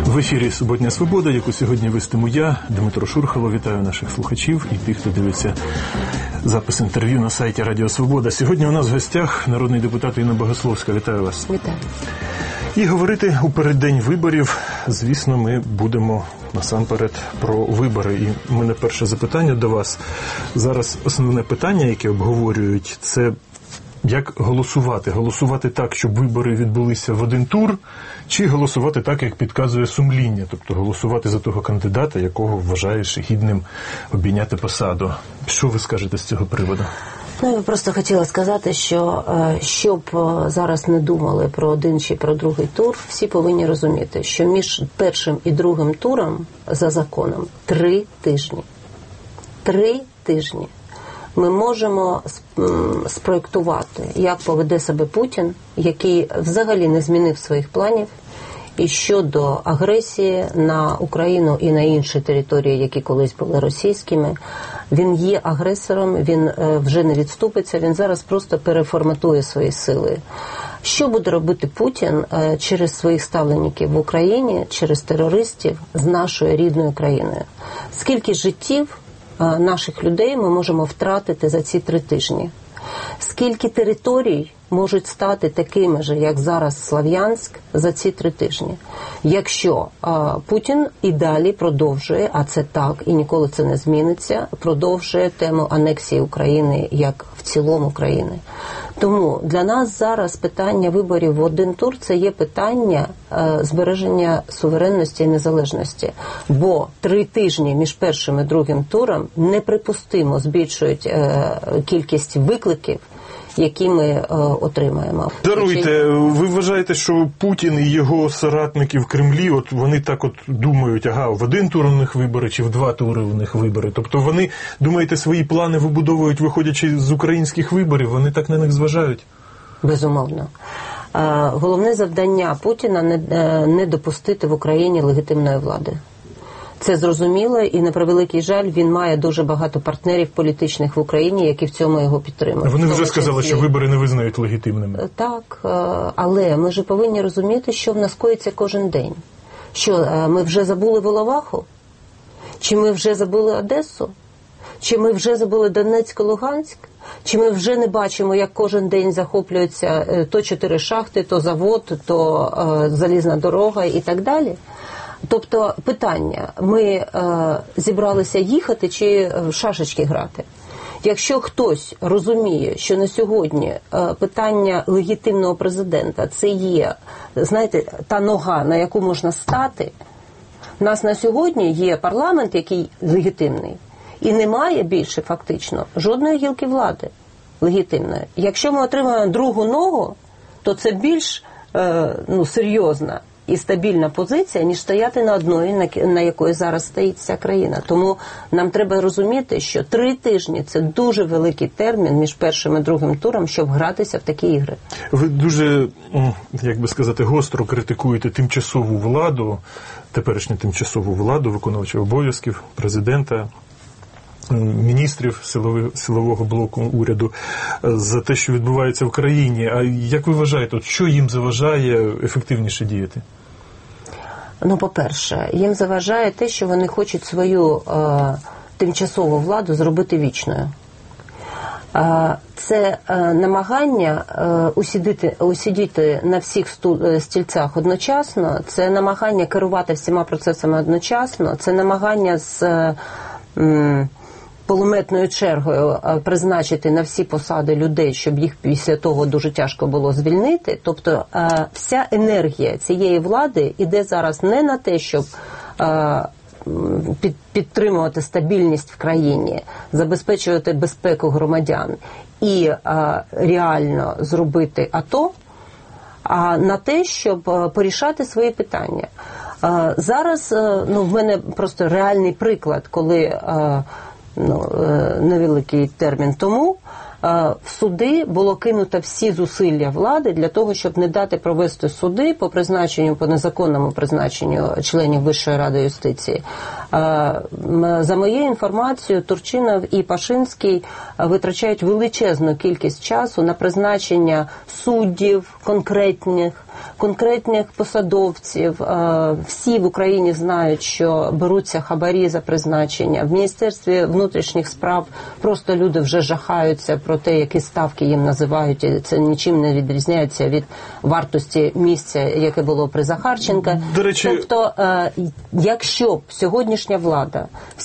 В ефірі «Суботня свобода», яку сьогодні вестиму я, Дмитро Шурхало. Вітаю наших слухачів і тих, хто дивиться запис інтерв'ю на сайті Радіо Свобода. Сьогодні у нас в гостях народний депутат Інна Богословська. Вітаю вас. Вітаю. І говорити у переддень виборів, звісно, ми будемо насамперед про вибори. І у мене перше запитання до вас. Зараз основне питання, яке обговорюють, це як голосувати? Голосувати так, щоб вибори відбулися в один тур, чи голосувати так, як підказує сумління? Тобто голосувати за того кандидата, якого вважаєш гідним обійняти посаду. Що ви скажете з цього приводу? Ну, я просто хотіла сказати, що щоб зараз не думали про один чи про другий тур, всі повинні розуміти, що між першим і другим туром за законом 3 тижні. 3 тижні. Ми можемо спроєктувати, як поведе себе Путін, який взагалі не змінив своїх планів, і щодо агресії на Україну і на інші території, які колись були російськими. Він є агресором, він вже не відступиться, він зараз просто переформатує свої сили. Що буде робити Путін через своїх ставленників в Україні, через терористів з нашою рідною країною? Скільки життів наших людей ми можемо втратити за ці 3 тижні? Скільки територій можуть стати такими ж, як зараз Слов'янськ, за ці 3 тижні? Якщо Путін і далі продовжує, а це так, і ніколи це не зміниться, продовжує тему анексії України як в цілому країни. Тому для нас зараз питання виборів в один тур – це є питання збереження суверенності і незалежності. Бо 3 тижні між першим і другим туром неприпустимо збільшують кількість викликів, які ми отримаємо. Даруйте, ви вважаєте, що Путін і його соратники в Кремлі, от вони так от думають, ага, в один тур у них вибори чи в 2 тури у них вибори? Тобто вони, думаєте, свої плани вибудовують, виходячи з українських виборів, вони так на них зважають? Безумовно. Головне завдання Путіна не допустити в Україні легітимної влади. Це зрозуміло, і на превеликий жаль, він має дуже багато партнерів політичних в Україні, які в цьому його підтримують. Вони вже сказали, що вибори не визнають легітимними. Так, але ми ж повинні розуміти, що в нас коїться кожен день. Що, ми вже забули Волноваху? Чи ми вже забули Одесу? Чи ми вже забули Донецьк і Луганськ? Чи ми вже не бачимо, як кожен день захоплюються то 4 шахти, то завод, то залізна дорога і так далі? Тобто питання, ми зібралися їхати чи в шашечки грати? Якщо хтось розуміє, що на сьогодні питання легітимного президента – це є, знаєте, та нога, на яку можна стати, у нас на сьогодні є парламент, який легітимний, і немає більше фактично жодної гілки влади легітимної. Якщо ми отримаємо другу ногу, то це більш серйозна і стабільна позиція, ніж стояти на одної, на якої зараз стоїть вся країна. Тому нам треба розуміти, що 3 тижні – це дуже великий термін між першим і другим туром, щоб гратися в такі ігри. Ви дуже, як би сказати, гостро критикуєте тимчасову владу, теперішню тимчасову владу, виконувача обов'язків президента, міністрів силового блоку уряду за те, що відбувається в країні. А як ви вважаєте, що їм заважає ефективніше діяти? Ну, по-перше, їм заважає те, що вони хочуть свою тимчасову владу зробити вічною. Це намагання усидіти на всіх стільцях одночасно, це намагання керувати всіма процесами одночасно, це намагання з полуметною чергою призначити на всі посади людей, щоб їх після того дуже тяжко було звільнити. Тобто вся енергія цієї влади йде зараз не на те, щоб підтримувати стабільність в країні, забезпечувати безпеку громадян і реально зробити АТО, а на те, щоб порішати свої питання. Зараз, в мене просто реальний приклад, коли невеликий термін тому в суди було кинуто всі зусилля влади для того, щоб не дати провести суди по незаконному призначенню членів Вищої ради юстиції, За моєю інформацією, Турчинов і Пашинський витрачають величезну кількість часу на призначення суддів конкретних посадовців. Всі в Україні знають, що беруться хабарі за призначення. В Міністерстві внутрішніх справ просто люди вже жахаються про те, які ставки їм називають. Це нічим не відрізняється від вартості місця, яке було при Захарченка. До речі... Тобто, якщо б сьогоднішня влада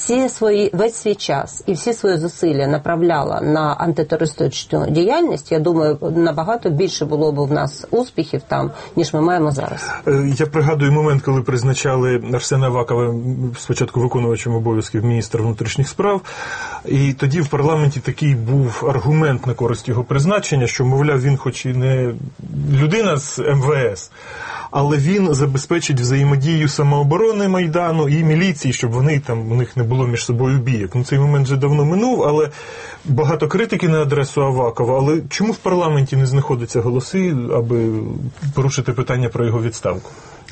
весь свій час і всі свої зусилля направляла на антитерористичну діяльність, я думаю, набагато більше було б в нас успіхів там, ніж ми маємо зараз. Я пригадую момент, коли призначали Арсена Авакова спочатку виконувачем обов'язків міністра внутрішніх справ, і тоді в парламенті такий був аргумент на користь його призначення, що, мовляв, він хоч і не людина з МВС, але він забезпечить взаємодію самооборони Майдану і міліції, щоб вони там, у них не було між собою бійок. Цей момент вже давно минув, але багато критики на адресу Авакова. Але чому в парламенті не знаходяться голоси, аби порушити питання про його відставку?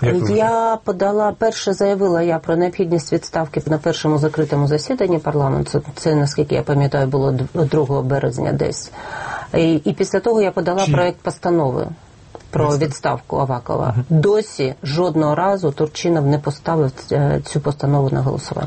Я заявила я про необхідність відставки на першому закритому засіданні парламенту. Це, наскільки я пам'ятаю, було 2 березня десь. І після того я подала проект постанови про відставку Авакова. Досі жодного разу Турчинов не поставив цю постанову на голосування.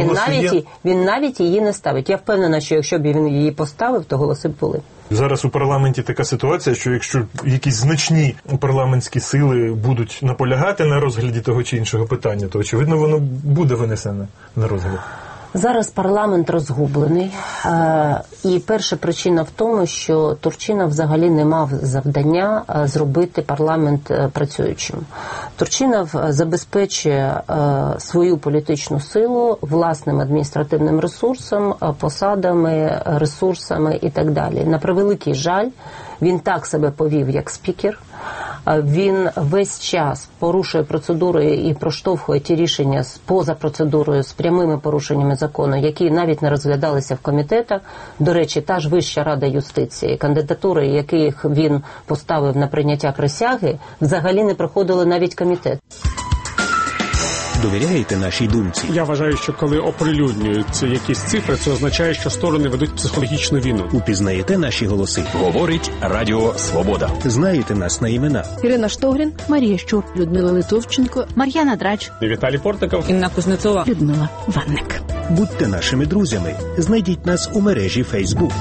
Він навіть її не ставить. Я впевнена, що якщо б він її поставив, то голоси б були. Зараз у парламенті така ситуація, що якщо якісь значні парламентські сили будуть наполягати на розгляді того чи іншого питання, то, очевидно, воно буде винесено на розгляд. Зараз парламент розгублений, і перша причина в тому, що Турчинов взагалі не мав завдання зробити парламент працюючим. Турчинов забезпечує свою політичну силу власним адміністративним ресурсом, посадами, ресурсами і так далі. На превеликий жаль, він так себе повів, як спікер. Він весь час порушує процедури і проштовхує ті рішення поза процедурою з прямими порушеннями закону, які навіть не розглядалися в комітетах. До речі, та ж Вища рада юстиції, кандидатури, яких він поставив на прийняття присяги, взагалі не проходили навіть комітет. Довіряєте нашій думці? Я вважаю, що коли оприлюднюються якісь цифри, це означає, що сторони ведуть психологічну війну. Упізнаєте наші голоси? Говорить Радіо Свобода. Знаєте нас на імена? Ірина Штогрін, Марія Щур, Людмила Литовченко, Мар'яна Драч, Віталій Портников, Інна Кузнецова, Людмила Ванник. Будьте нашими друзями. Знайдіть нас у мережі Facebook.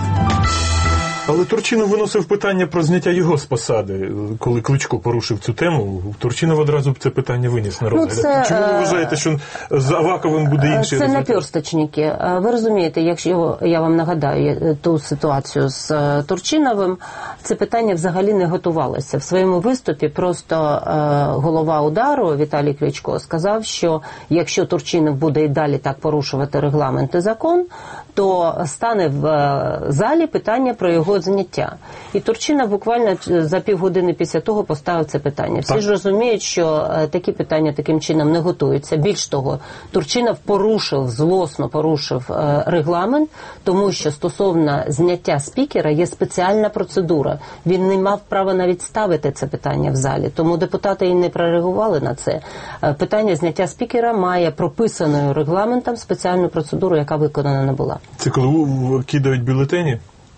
Але Турчинов виносив питання про зняття його з посади. Коли Кличко порушив цю тему, Турчинов одразу б це питання виніс на розгляд. Чому ви вважаєте, що з Аваковим буде інший результат? Це наперсточники. Ви розумієте, якщо я вам нагадаю ту ситуацію з Турчиновим, це питання взагалі не готувалося. В своєму виступі просто голова удару Віталій Кличко сказав, що якщо Турчинов буде і далі так порушувати регламент і закон, то стане в залі питання про його зняття. І Турчинов буквально за півгодини після того поставив це питання. Всі ж розуміють, що такі питання таким чином не готуються. Більш того, Турчинов злосно порушив регламент, тому що стосовно зняття спікера є спеціальна процедура. Він не мав права навіть ставити це питання в залі. Тому депутати і не прореагували на це. Питання зняття спікера має прописаною регламентом спеціальну процедуру, яка виконана не була. Це коли кидають бюлетені?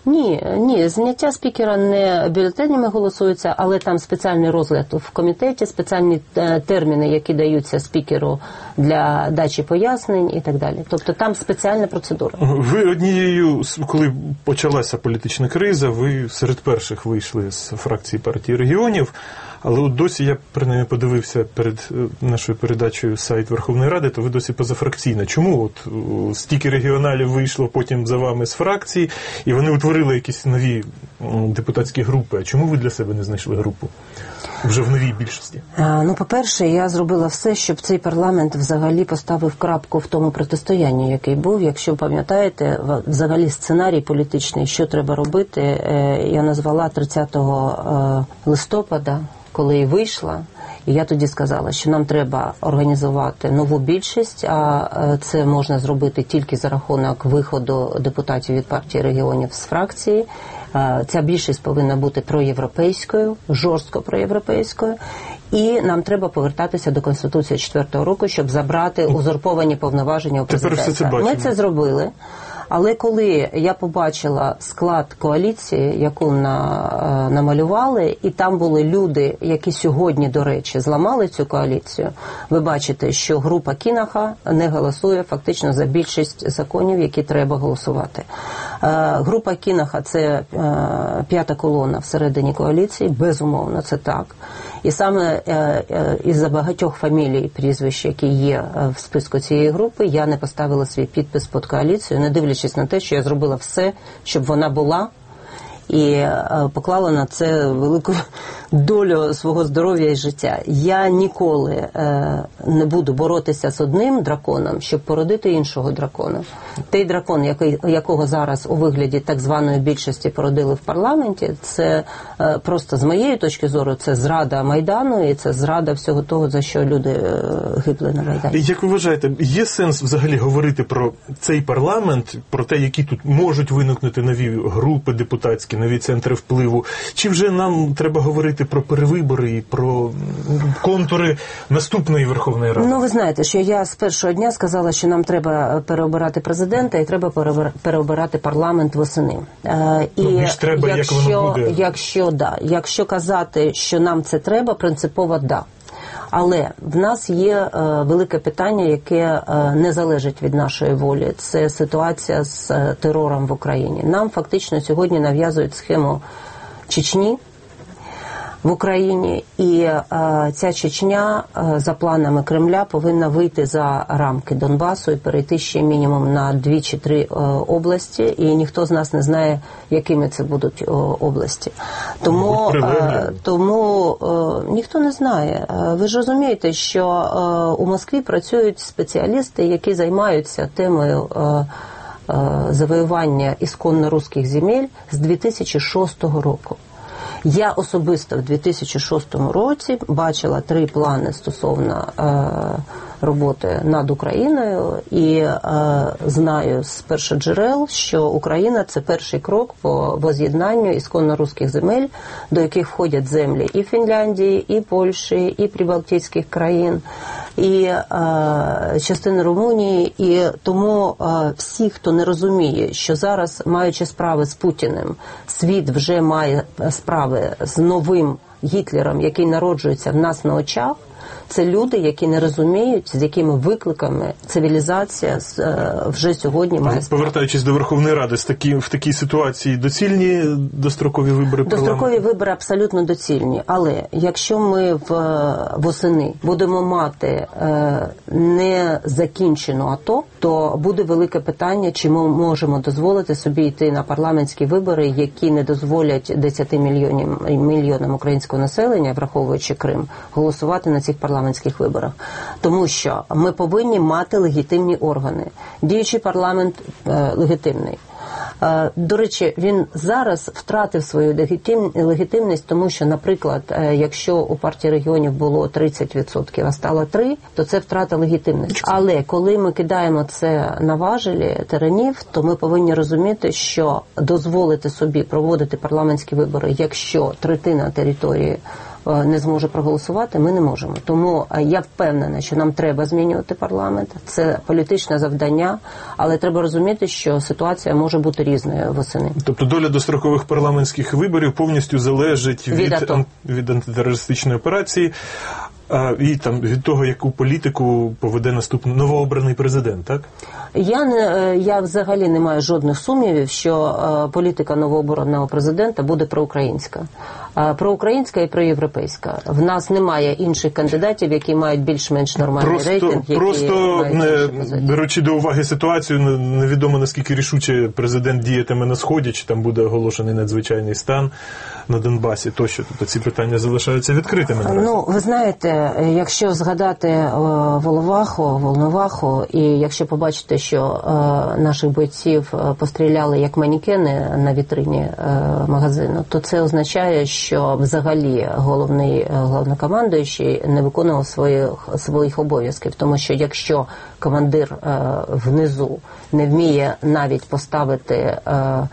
Ні, зняття спікера не бюлетенями голосується, але там спеціальний розгляд в комітеті, спеціальні терміни, які даються спікеру для дачі пояснень і так далі. Тобто там спеціальна процедура. Ви коли почалася політична криза, ви серед перших вийшли з фракції партії регіонів, але от досі, я принаймні подивився перед нашою передачею сайт Верховної Ради, то ви досі позафракційна. Чому от стільки регіоналів вийшло потім за вами з фракції, і вони утворили якісь нові депутатські групи? А чому ви для себе не знайшли групу вже в новій більшості? По-перше, я зробила все, щоб цей парламент взагалі поставив крапку в тому протистоянні, який був. Якщо пам'ятаєте, взагалі сценарій політичний, що треба робити, я назвала 30 листопада, коли і вийшла, і я тоді сказала, що нам треба організувати нову більшість, а це можна зробити тільки за рахунок виходу депутатів від партії регіонів з фракції. Ця більшість повинна бути проєвропейською, жорстко проєвропейською. І нам треба повертатися до Конституції 4-го року, щоб забрати узурповані повноваження у президента. Ми це зробили. Але коли я побачила склад коаліції, яку намалювали, і там були люди, які сьогодні, до речі, зламали цю коаліцію, ви бачите, що група Кінаха не голосує фактично за більшість законів, які треба голосувати. Група Кінаха – це п'ята колона всередині коаліції, безумовно, це так. І саме із-за багатьох фамілій і прізвищ, які є в списку цієї групи, я не поставила свій підпис під коаліцію, не дивлячись на те, що я зробила все, щоб вона була, і поклала на це велику долю свого здоров'я і життя. Я ніколи не буду боротися з одним драконом, щоб породити іншого дракона. Той дракон, якого зараз у вигляді так званої більшості породили в парламенті, це просто, з моєї точки зору, це зрада Майдану і це зрада всього того, за що люди гибли на Майдані. Як ви вважаєте, є сенс взагалі говорити про цей парламент, про те, які тут можуть виникнути нові групи депутатські, нові центри впливу? Чи вже нам треба говорити про перевибори і про контури наступної Верховної Ради? Ну, ви знаєте, що я з першого дня сказала, що нам треба переобирати президента і треба переобирати парламент восени. Більш треба, як воно буде. Якщо казати, що нам це треба, принципово да. Але в нас є велике питання, яке не залежить від нашої волі. Це ситуація з терором в Україні. Нам фактично сьогодні нав'язують схему Чечні в Україні, і ця Чечня за планами Кремля повинна вийти за рамки Донбасу і перейти ще мінімум на 2 чи 3 області, і ніхто з нас не знає, якими це будуть області. Тому ніхто не знає. Ви ж розумієте, що у Москві працюють спеціалісти, які займаються темою завоювання ісконно русських земель з 2006 року. Я особисто в 2006 році бачила 3 плани стосовно роботи над Україною і знаю з першоджерел, що Україна – це перший крок по воз'єднанню ісконно-русських земель, до яких входять землі і Фінляндії, і Польщі, і прибалтійських країн, і частини Румунії. І тому всі, хто не розуміє, що зараз, маючи справи з Путіним, світ вже має справи з новим Гітлером, який народжується в нас на очах, це люди, які не розуміють, з якими викликами цивілізація вже сьогодні має справу. Повертаючись до Верховної Ради, в такій ситуації доцільні дострокові вибори парламенту? Дострокові вибори абсолютно доцільні. Але якщо ми восени будемо мати незакінчену АТО, то буде велике питання, чи ми можемо дозволити собі йти на парламентські вибори, які не дозволять 10 мільйонам українського населення, враховуючи Крим, голосувати на цих парламентських виборах. Тому що ми повинні мати легітимні органи. Діючий парламент легітимний. До речі, він зараз втратив свою легітимність, тому що, наприклад, якщо у партії регіонів було 30%, а стало 3%, то це втрата легітимності. Але коли ми кидаємо це на важелі теренів, то ми повинні розуміти, що дозволити собі проводити парламентські вибори, якщо третина території не зможе проголосувати, ми не можемо. Тому я впевнена, що нам треба змінювати парламент. Це політичне завдання, але треба розуміти, що ситуація може бути різною восени. Тобто доля дострокових парламентських виборів повністю залежить від антитерористичної операції і від того, яку політику поведе наступний новообраний президент, так? Я взагалі не маю жодних сумнівів, що політика новообраного президента буде проукраїнська. Проукраїнська і проєвропейська. В нас немає інших кандидатів, які мають більш-менш нормальний рейтинг. Просто беручи до уваги ситуацію, невідомо наскільки рішуче президент діятиме на Сході, чи там буде оголошений надзвичайний стан на Донбасі тощо. Тобто ці питання залишаються відкритими. Ну, ви знаєте, якщо згадати Волноваху, і якщо побачити, що наших бойців постріляли як манекени на вітрині магазину, то це означає, що взагалі головнокомандуючий не виконував своїх обов'язків. Тому що якщо командир внизу не вміє навіть поставити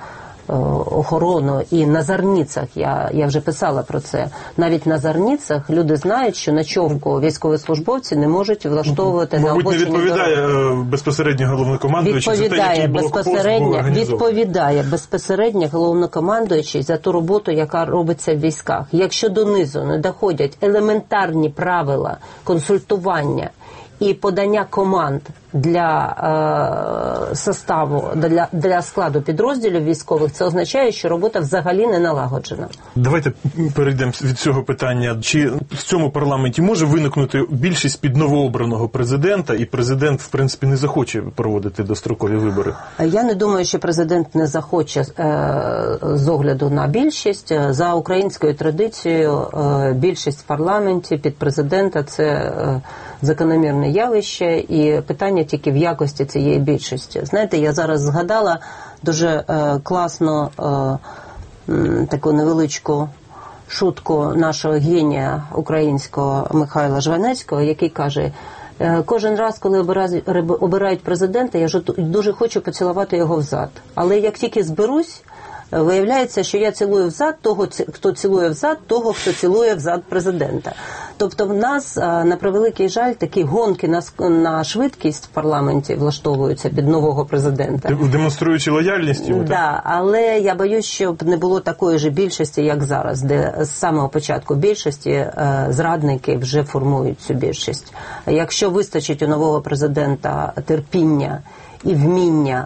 охорону. І на Зарницях, я вже писала про це, навіть на Зарницях люди знають, що на човку військовослужбовці не можуть влаштовувати на обочині дороги. Мабуть, не відповідає безпосередньо головнокомандуючий за те, який блокпост був організований. Відповідає безпосередньо головнокомандуючий за ту роботу, яка робиться в військах. Якщо донизу не доходять елементарні правила консультування і подання команд для составу, для складу підрозділів військових, це означає, що робота взагалі не налагоджена. Давайте перейдемо від цього питання. Чи в цьому парламенті може виникнути більшість під новообраного президента, і президент, в принципі, не захоче проводити дострокові вибори? Я не думаю, що президент не захоче з огляду на більшість. За українською традицією більшість в парламенті під президента – це закономірне явище, і питання тільки в якості цієї більшості. Знаєте, я зараз згадала дуже класно таку невеличку шутку нашого генія українського Михайла Жванецького, який каже: кожен раз, коли обирають президента, я дуже хочу поцілувати його взад. Але як тільки зберусь, виявляється, що я цілую взад того, хто цілує взад того, хто цілує взад президента. Тобто в нас, на превеликий жаль, такі гонки на швидкість в парламенті влаштовуються під нового президента. Демонструючи лояльність йому, так? Да, але я боюсь, щоб не було такої ж більшості, як зараз, де з самого початку більшості зрадники вже формують цю більшість. Якщо вистачить у нового президента терпіння і вміння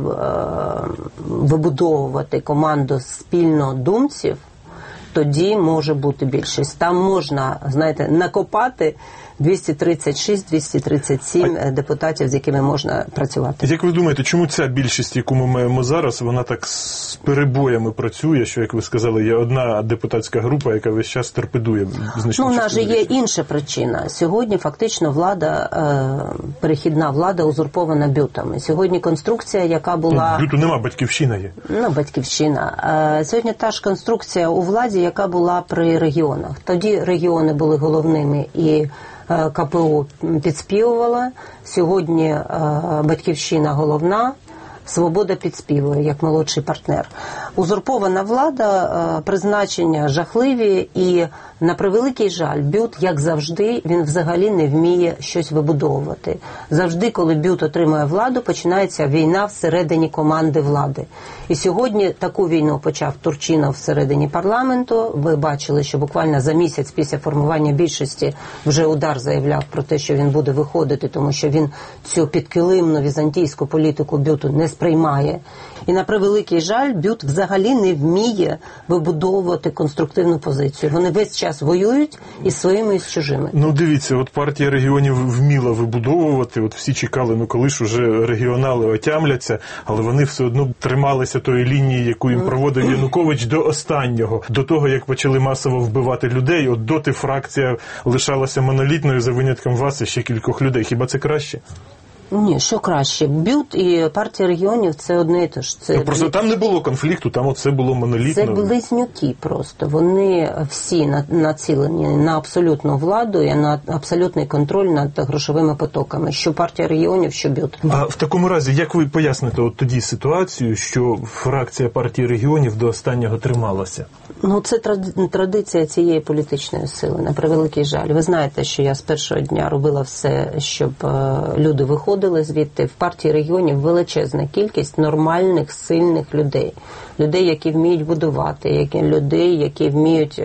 вибудовувати команду спільнодумців, тоді може бути більшість. Там можна, знаєте, накопати 236-237 депутатів, з якими можна працювати. Як ви думаєте, чому ця більшість, яку ми маємо зараз, вона так з перебоями працює, що, як ви сказали, є одна депутатська група, яка весь час торпедує значну частину? У нас же є інша причина. Сьогодні фактично влада, перехідна влада узурпована бютами. Сьогодні конструкція, яка була... Бюту нема, Батьківщина є. Батьківщина. Сьогодні та ж конструкція у владі, яка була при регіонах. Тоді регіони були головними і КПУ підспівувала. Сьогодні Батьківщина головна, Свобода підспівує, як молодший партнер. Узурпована влада, призначення жахливі, і, на превеликий жаль, Бют, як завжди, він взагалі не вміє щось вибудовувати. Завжди, коли Бют отримує владу, починається війна всередині команди влади. І сьогодні таку війну почав Турчинов всередині парламенту. Ви бачили, що буквально за місяць після формування більшості вже Удар заявляв про те, що він буде виходити, тому що він цю підкилимну візантійську політику Бюту не сприймає. І, на превеликий жаль, Бют взагалі не вміє вибудовувати конструктивну позицію. Вони весь час воюють із своїми, і з чужими. Дивіться, от партія регіонів вміла вибудовувати, от всі чекали, коли ж уже регіонали отямляться, але вони все одно трималися тої лінії, яку їм проводив Янукович до останнього, до того, як почали масово вбивати людей, от доти фракція лишалася монолітною за винятком вас і ще кількох людей. Хіба це краще? Ні, що краще. Бют і партія регіонів – це одне і те ж. Просто там не було конфлікту, там оце було монолітно. Це близнюки просто. Вони всі націлені на абсолютну владу і на абсолютний контроль над грошовими потоками. Що партія регіонів, що Бют. А в такому разі, як ви поясните от тоді ситуацію, що фракція партії регіонів до останнього трималася? Це традиція цієї політичної сили, на превеликий жаль. Ви знаєте, що я з першого дня робила все, щоб люди виходили звідти. В партії регіонів величезна кількість нормальних, сильних людей. Людей, які вміють будувати, людей, які вміють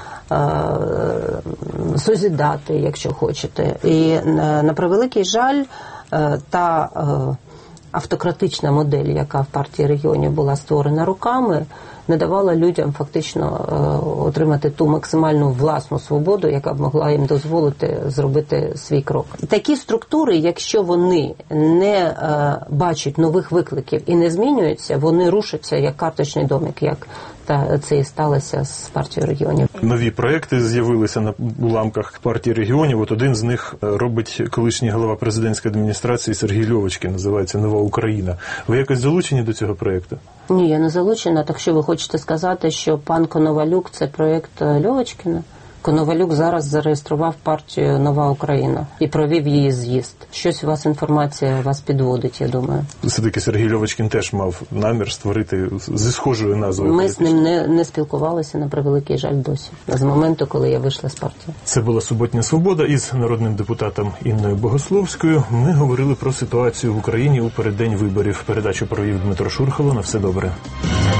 созідати, якщо хочете. І, на превеликий жаль, та автократична модель, яка в партії регіонів була створена роками, не давала людям фактично отримати ту максимальну власну свободу, яка б могла їм дозволити зробити свій крок. Такі структури, якщо вони не бачать нових викликів і не змінюються, вони рушаться як карточний домик, як це і сталося з партією регіонів. Нові проекти з'явилися на уламках партії регіонів. От один з них робить колишній голова президентської адміністрації Сергій Льовочкін, називається «Нова Україна». Ви якось залучені до цього проекту? Ні, я не залучена. Так що ви хочете сказати, що пан Коновалюк – це проект Льовочкіна? Коновалюк зараз зареєстрував партію «Нова Україна» і провів її з'їзд. Щось у вас інформація вас підводить, я думаю. Все-таки Сергій Льовочкін теж мав намір створити зі схожою назвою. Ми з ним не спілкувалися, на превеликий жаль, досі. З моменту, коли я вийшла з партії. Це була «Суботня свобода» із народним депутатом Інною Богословською. Ми говорили про ситуацію в Україні у переддень виборів. Передачу провів Дмитро Шурхало. На все добре.